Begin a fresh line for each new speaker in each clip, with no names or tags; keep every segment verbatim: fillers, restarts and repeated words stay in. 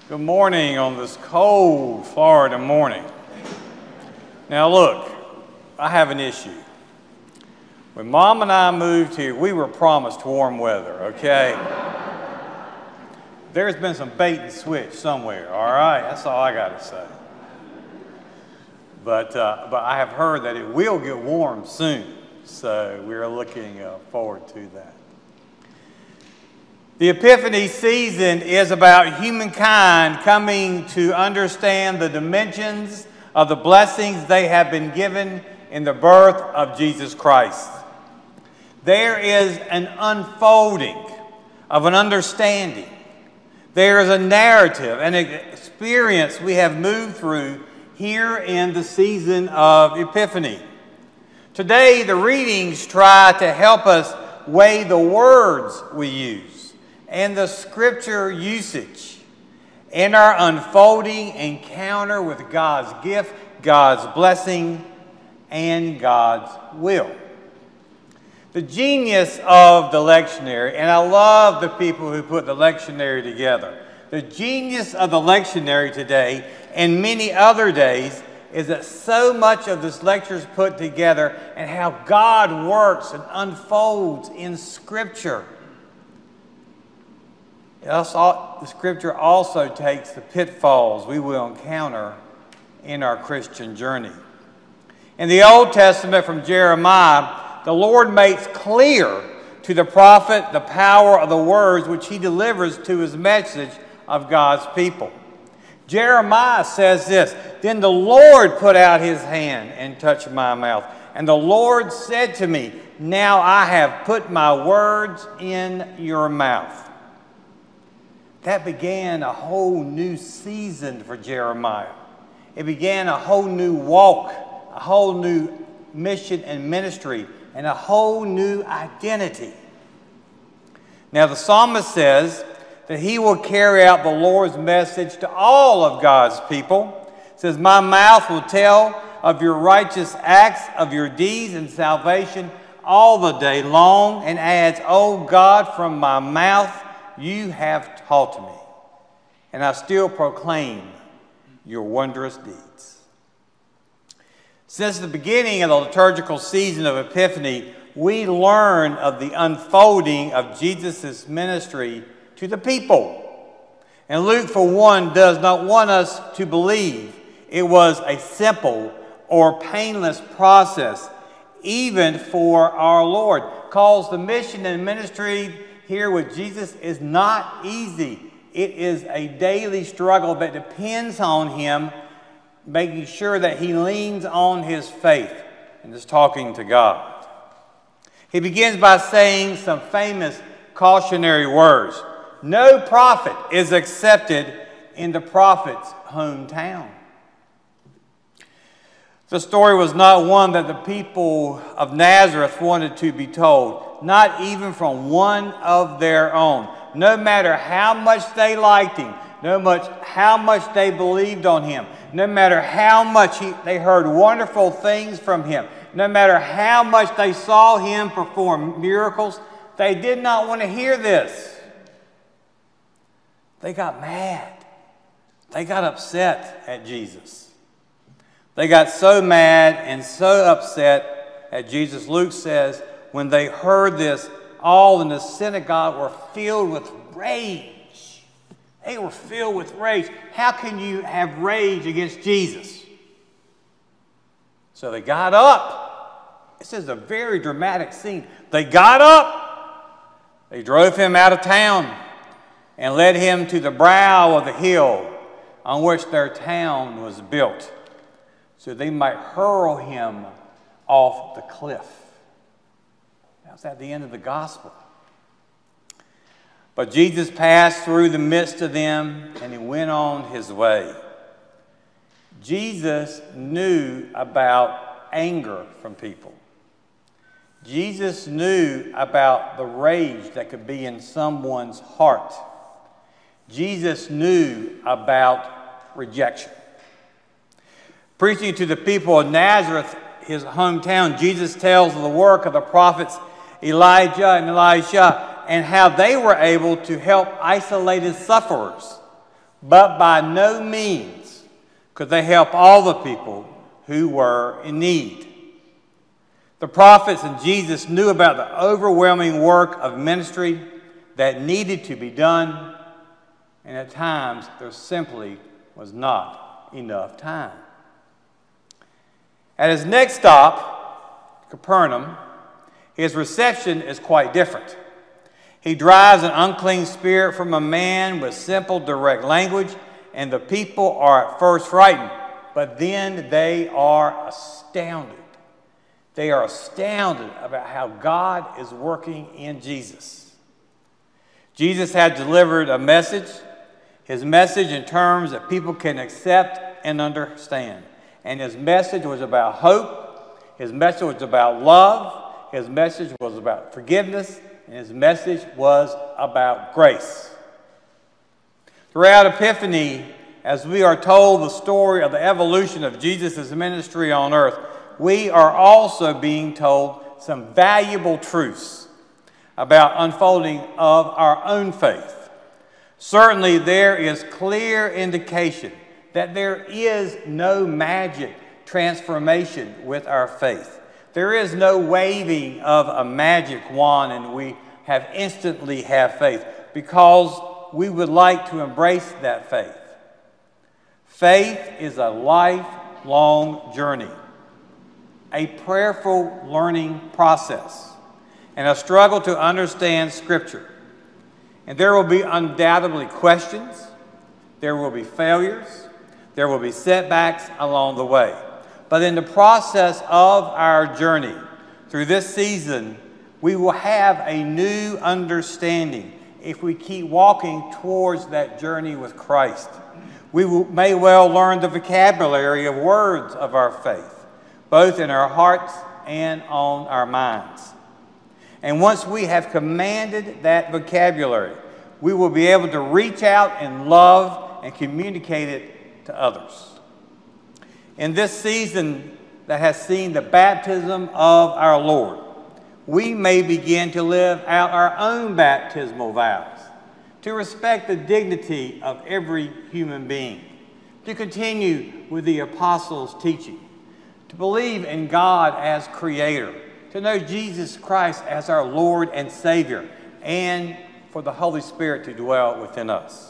Good morning on this cold Florida morning. Now look, I have an issue. When Mom and I moved here, we were promised warm weather, okay? There's been some bait and switch somewhere, all right? That's all I got to say. But, uh, but I have heard that it will get warm soon, so we're looking uh, forward to that. The Epiphany season is about humankind coming to understand the dimensions of the blessings they have been given in the birth of Jesus Christ. There is an unfolding of an understanding. There is a narrative, an experience we have moved through here in the season of Epiphany. Today, the readings try to help us weigh the words we use and the scripture usage in our unfolding encounter with God's gift, God's blessing, and God's will. The genius of the lectionary, and I love the people who put the lectionary together, the genius of the lectionary today and many other days is that so much of this lecture is put together and how God works and unfolds in Scripture. Also, the Scripture also takes the pitfalls we will encounter in our Christian journey. In the Old Testament from Jeremiah, the Lord makes clear to the prophet the power of the words which he delivers to his message of God's people. Jeremiah says this, "Then the Lord put out his hand and touched my mouth. And the Lord said to me, now I have put my words in your mouth." That began a whole new season for Jeremiah. It began a whole new walk, a whole new mission and ministry, and a whole new identity. Now the psalmist says that he will carry out the Lord's message to all of God's people. It says, "My mouth will tell of your righteous acts, of your deeds and salvation all the day long," and adds, "O God, from my mouth you have taught me, and I still proclaim your wondrous deeds." Since the beginning of the liturgical season of Epiphany, we learn of the unfolding of Jesus' ministry to the people. And Luke, for one, does not want us to believe it was a simple or painless process, even for our Lord, calls the mission and ministry here with Jesus is not easy. It is a daily struggle that depends on him, making sure that he leans on his faith and is talking to God. He begins by saying some famous cautionary words. No prophet is accepted in the prophet's hometown. The story was not one that the people of Nazareth wanted to be told, not even from one of their own. No matter how much they liked him, no matter how much they believed on him, no matter how much he, they heard wonderful things from him, no matter how much they saw him perform miracles, they did not want to hear this. They got mad. They got upset at Jesus. They got so mad and so upset at Jesus, Luke says, when they heard this, all in the synagogue were filled with rage. They were filled with rage. How can you have rage against Jesus? So they got up. This is a very dramatic scene. They got up. They drove him out of town and led him to the brow of the hill on which their town was built, so they might hurl him off the cliff. That was at the end of the gospel. But Jesus passed through the midst of them, and he went on his way. Jesus knew about anger from people. Jesus knew about the rage that could be in someone's heart. Jesus knew about rejection. Preaching to the people of Nazareth, his hometown, Jesus tells of the work of the prophets Elijah and Elisha and how they were able to help isolated sufferers but by no means could they help all the people who were in need. The prophets and Jesus knew about the overwhelming work of ministry that needed to be done, and at times there simply was not enough time. At his next stop, Capernaum, his reception is quite different. He drives an unclean spirit from a man with simple, direct language, and the people are at first frightened, but then they are astounded. They are astounded about how God is working in Jesus. Jesus had delivered a message, his message in terms that people can accept and understand. And his message was about hope, his message was about love, his message was about forgiveness, and his message was about grace. Throughout Epiphany, as we are told the story of the evolution of Jesus' ministry on earth, we are also being told some valuable truths about unfolding of our own faith. Certainly, there is clear indication that there is no magic transformation with our faith. There is no waving of a magic wand and we have instantly have faith because we would like to embrace that faith. Faith is a lifelong journey, a prayerful learning process, and a struggle to understand Scripture. And there will be undoubtedly questions, there will be failures, there will be setbacks along the way. But in the process of our journey through this season, we will have a new understanding if we keep walking towards that journey with Christ. We will, may well learn the vocabulary of words of our faith, both in our hearts and on our minds. And once we have commanded that vocabulary, we will be able to reach out and love and communicate it to others. In this season that has seen the baptism of our Lord, we may begin to live out our own baptismal vows, to respect the dignity of every human being, to continue with the apostles' teaching, to believe in God as Creator, to know Jesus Christ as our Lord and Savior, and for the Holy Spirit to dwell within us.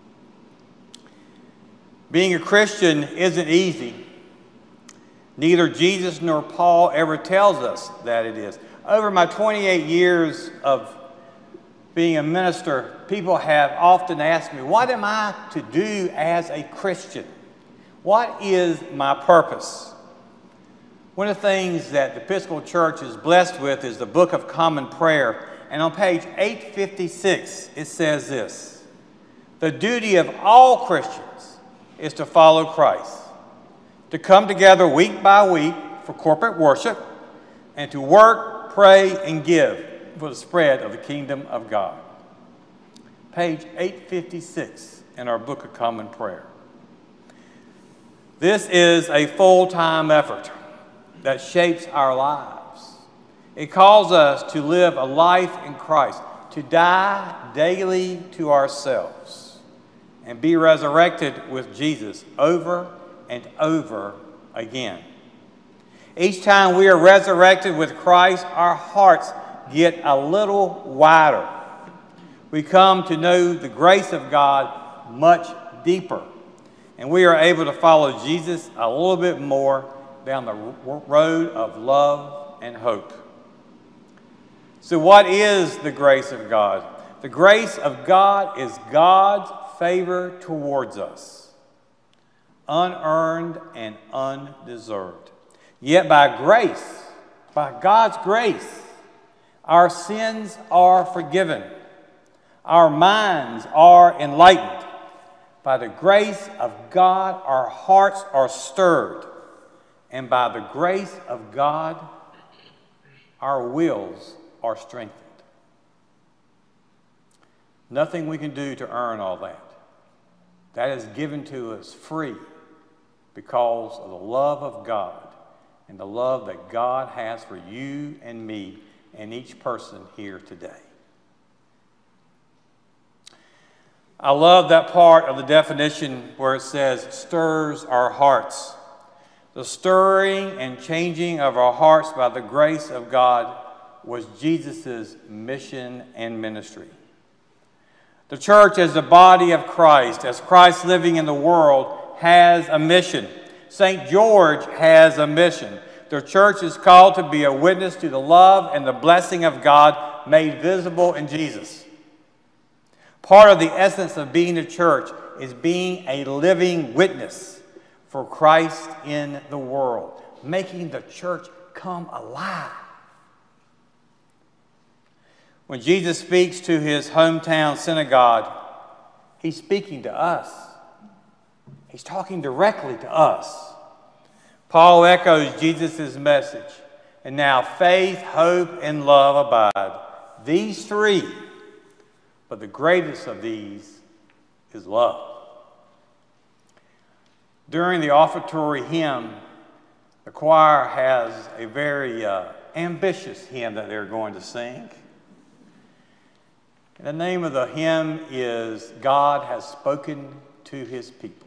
Being a Christian isn't easy. Neither Jesus nor Paul ever tells us that it is. Over my twenty-eight years of being a minister, people have often asked me, what am I to do as a Christian? What is my purpose? One of the things that the Episcopal Church is blessed with is the Book of Common Prayer. And on page eight fifty-six, it says this: the duty of all Christians is to follow Christ, to come together week by week for corporate worship, and to work, pray, and give for the spread of the kingdom of God. Page eight fifty-six in our Book of Common Prayer. This is a full-time effort that shapes our lives. It calls us to live a life in Christ, to die daily to ourselves, and be resurrected with Jesus over and over again. Each time we are resurrected with Christ, our hearts get a little wider. We come to know the grace of God much deeper, and we are able to follow Jesus a little bit more down the road of love and hope. So what is the grace of God? The grace of God is God's favor towards us, unearned and undeserved. Yet by grace, by God's grace, our sins are forgiven. Our minds are enlightened. By the grace of God, our hearts are stirred. And by the grace of God, our wills are strengthened. Nothing we can do to earn all that. That is given to us free because of the love of God and the love that God has for you and me and each person here today. I love that part of the definition where it says, stirs our hearts. The stirring and changing of our hearts by the grace of God was Jesus' mission and ministry. The church as the body of Christ, as Christ living in the world, has a mission. Saint George has a mission. The church is called to be a witness to the love and the blessing of God made visible in Jesus. Part of the essence of being a church is being a living witness for Christ in the world, making the church come alive. When Jesus speaks to his hometown synagogue, he's speaking to us. He's talking directly to us. Paul echoes Jesus' message. And now faith, hope, and love abide. These three, but the greatest of these is love. During the offertory hymn, the choir has a very uh, ambitious hymn that they're going to sing. And the name of the hymn is God Has Spoken to His People.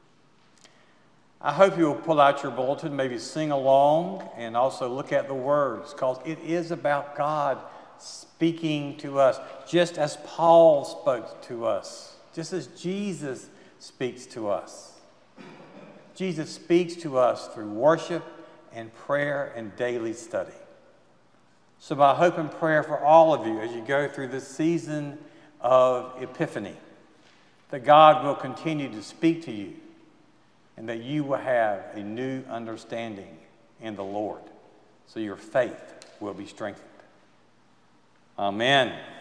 I hope you will pull out your bulletin, maybe sing along, and also look at the words, because it is about God speaking to us, just as Paul spoke to us, just as Jesus speaks to us. Jesus speaks to us through worship and prayer and daily study. So my hope and prayer for all of you as you go through this season of Epiphany, that God will continue to speak to you and that you will have a new understanding in the Lord, so your faith will be strengthened. Amen.